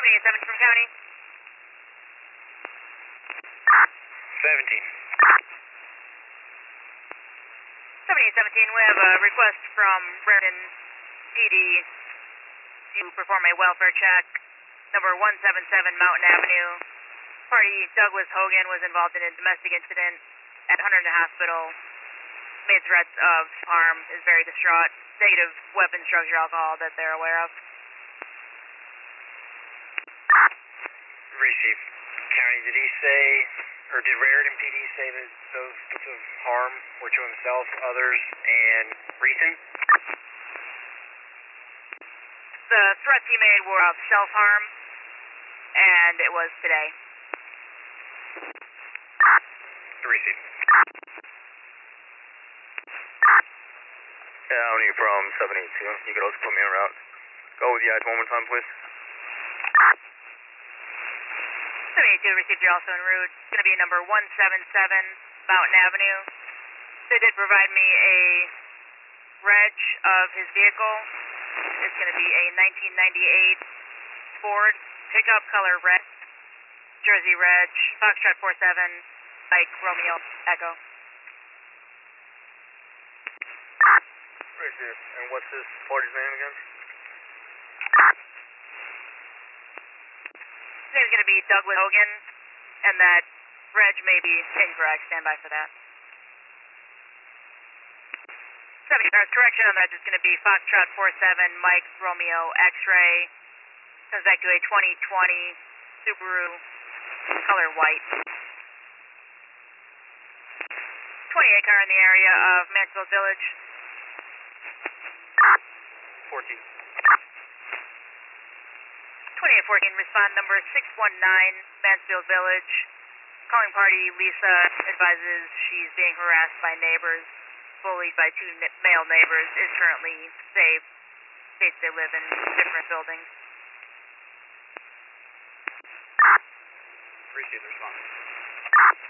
7817 from county. 17. 7817, we have a request from Raritan PD to perform a welfare check. Number 177 Mountain Avenue. Party Douglas Hogan was involved in a domestic incident at Hunter Hospital. Made threats of harm, is very distraught. Negative weapons, drugs, or alcohol that they're aware of. Received. County, did he say, or did Raritan PD say that those sorts of harm were to himself, others, and recent? The threats he made were of self-harm, and it was today. Received. County from 782. You could also put me en route. Go with the eyes one more time, please. 782 received, you're also en route. It's going to be number 177 Mountain Avenue. They did provide me a reg of his vehicle. It's going to be a 1998 Ford pickup, color red, Jersey reg, Foxtrot 47, Mike Romeo Echo. Received. And what's this party's name again? His name's going to be Douglas Hogan, and that reg may be incorrect. Stand by for that. 70, correction on that is going to be Foxtrot 47, Mike Romeo X-ray. Comes back to a 2020 Subaru, color white. 28 car in the area of Mansfield Village. 14. 2814, respond number 619, Mansfield Village. Calling party, Lisa advises she's being harassed by neighbors, bullied by two male neighbors, is currently safe. States they live in different buildings. Received response.